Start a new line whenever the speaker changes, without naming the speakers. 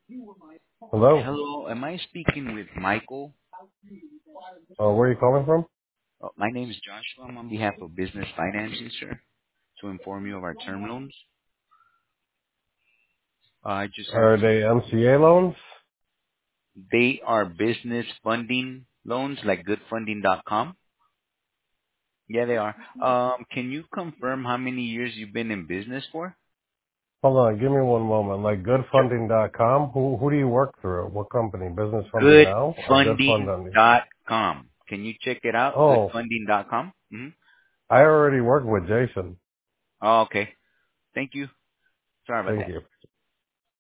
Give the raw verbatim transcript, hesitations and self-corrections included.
Hello?
Hello, am I speaking with Michael?
Uh, where are you calling from?
Uh, my name is Joshua. I'm on behalf of Business Financing, sir, to inform you of our term loans. Uh, I just have
Are they M C A loans?
they are business funding loans like good funding dot com. Yeah, they are. Um, can you confirm how many years you've been in business for?
Hold on, give me one moment. Like good
Sure.
funding dot com? Who who do you work through? What company? Business Funding
good
Now or Good
funding
Funding?
dot com. Can you check it out? good
Oh,
funding dot com. Mm-hmm.
I already work with Jason.
Oh, okay. Thank you. Sorry about
Thank
that.
you.